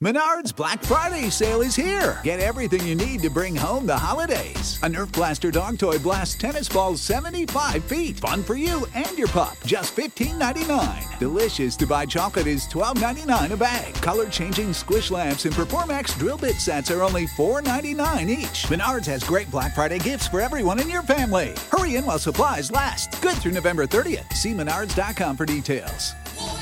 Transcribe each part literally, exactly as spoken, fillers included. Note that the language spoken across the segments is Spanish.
Menards Black Friday sale is here. Get everything you need to bring home the holidays. A Nerf Blaster dog toy blasts tennis balls seventy-five feet. Fun for you and your pup. Just fifteen ninety-nine. Delicious to buy chocolate is twelve ninety-nine a bag. Color-changing squish lamps and Performax drill bit sets are only four ninety-nine each. Menards has great Black Friday gifts for everyone in your family. Hurry in while supplies last. Good through November thirtieth. See menards dot com for details.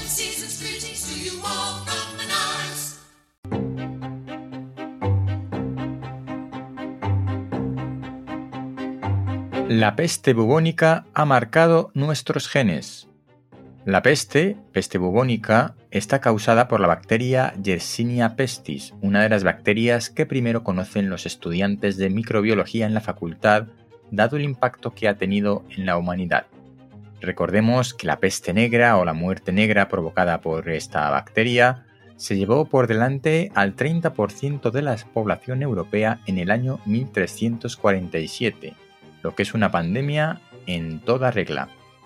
La peste bubónica ha marcado nuestros genes. La peste, peste bubónica, está causada por la bacteria Yersinia pestis, una de las bacterias que primero conocen los estudiantes de microbiología en la facultad, dado el impacto que ha tenido en la humanidad. Recordemos que la peste negra o la muerte negra provocada por esta bacteria se llevó por delante al treinta por ciento de la población europea en el año mil trescientos cuarenta y siete. Lo que es una pandemia en toda regla.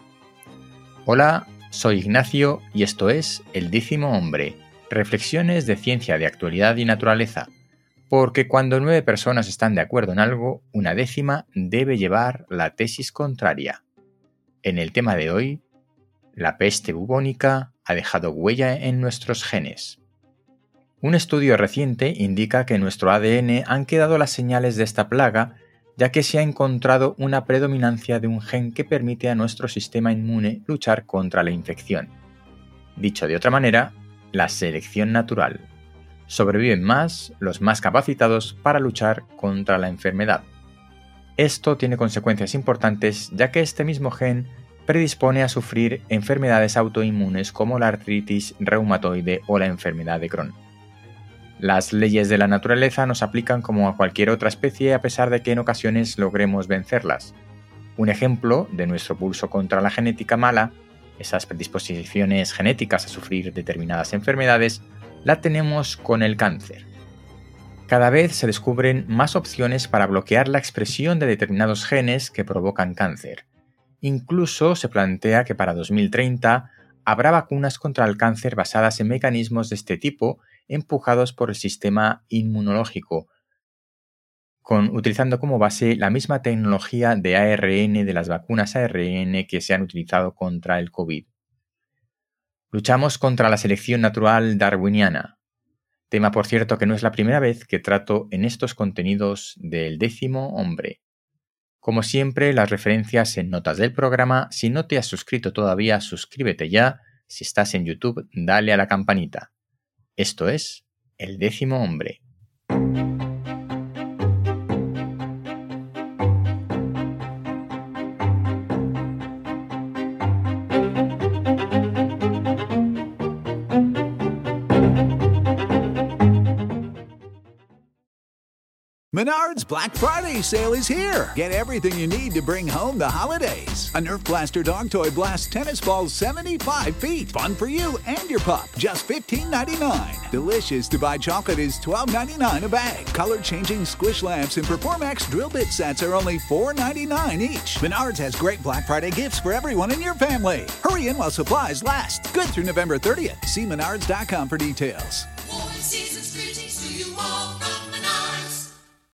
Hola, soy Ignacio y esto es El Décimo Hombre, reflexiones de ciencia, de actualidad y naturaleza, porque cuando nueve personas están de acuerdo en algo, una décima debe llevar la tesis contraria. En el tema de hoy, la peste bubónica ha dejado huella en nuestros genes. Un estudio reciente indica que en nuestro A D N han quedado las señales de esta plaga, ya que se ha encontrado una predominancia de un gen que permite a nuestro sistema inmune luchar contra la infección. Dicho de otra manera, la selección natural. Sobreviven más los más capacitados para luchar contra la enfermedad. Esto tiene consecuencias importantes, ya que este mismo gen predispone a sufrir enfermedades autoinmunes como la artritis reumatoide o la enfermedad de Crohn. Las leyes de la naturaleza nos aplican como a cualquier otra especie a pesar de que en ocasiones logremos vencerlas. Un ejemplo de nuestro pulso contra la genética mala, esas predisposiciones genéticas a sufrir determinadas enfermedades, la tenemos con el cáncer. Cada vez se descubren más opciones para bloquear la expresión de determinados genes que provocan cáncer. Incluso se plantea que para dos mil treinta habrá vacunas contra el cáncer basadas en mecanismos de este tipo empujados por el sistema inmunológico, con, utilizando como base la misma tecnología de A R N de las vacunas A R N que se han utilizado contra el COVID. Luchamos contra la selección natural darwiniana, tema por cierto que no es la primera vez que trato en estos contenidos del Décimo Hombre. Como siempre, las referencias en notas del programa. Si no te has suscrito todavía, suscríbete ya. Si estás en YouTube, dale a la campanita. Esto es El Décimo Hombre. Menards Black Friday sale is here. Get everything you need to bring home the holidays. A Nerf Blaster dog toy blasts tennis balls seventy-five feet. Fun for you and your pup. Just fifteen ninety-nine. Delicious to buy chocolate is twelve ninety-nine a bag. Color-changing squish lamps and Performax drill bit sets are only four ninety-nine each. Menards has great Black Friday gifts for everyone in your family. Hurry in while supplies last. Good through November thirtieth. See menards dot com for details.